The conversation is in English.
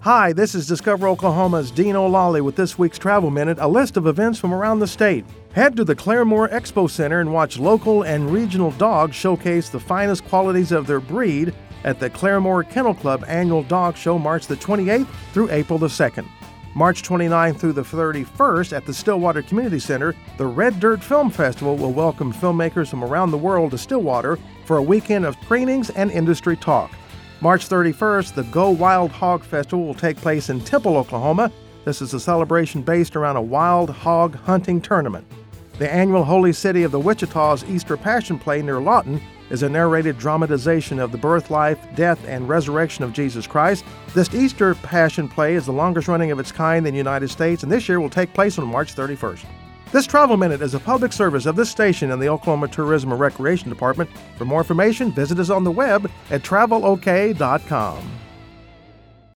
Hi, this is Discover Oklahoma's Dean O'Lally with this week's Travel Minute, a list of events from around the state. Head to the Claremore Expo Center and watch local and regional dogs showcase the finest qualities of their breed at the Claremore Kennel Club Annual Dog Show March the 28th through April the 2nd. March 29th through the 31st at the Stillwater Community Center, the Red Dirt Film Festival will welcome filmmakers from around the world to Stillwater for a weekend of trainings and industry talk. March 31st, the Go Wild Hog Festival will take place in Temple, Oklahoma. This is a celebration based around a wild hog hunting tournament. The annual Holy City of the Wichita's Easter Passion Play near Lawton is a narrated dramatization of the birth, life, death, and resurrection of Jesus Christ. This Easter Passion Play is the longest running of its kind in the United States, and this year will take place on March 31st. This Travel Minute is a public service of this station and the Oklahoma Tourism and Recreation Department. For more information, visit us on the web at travelok.com.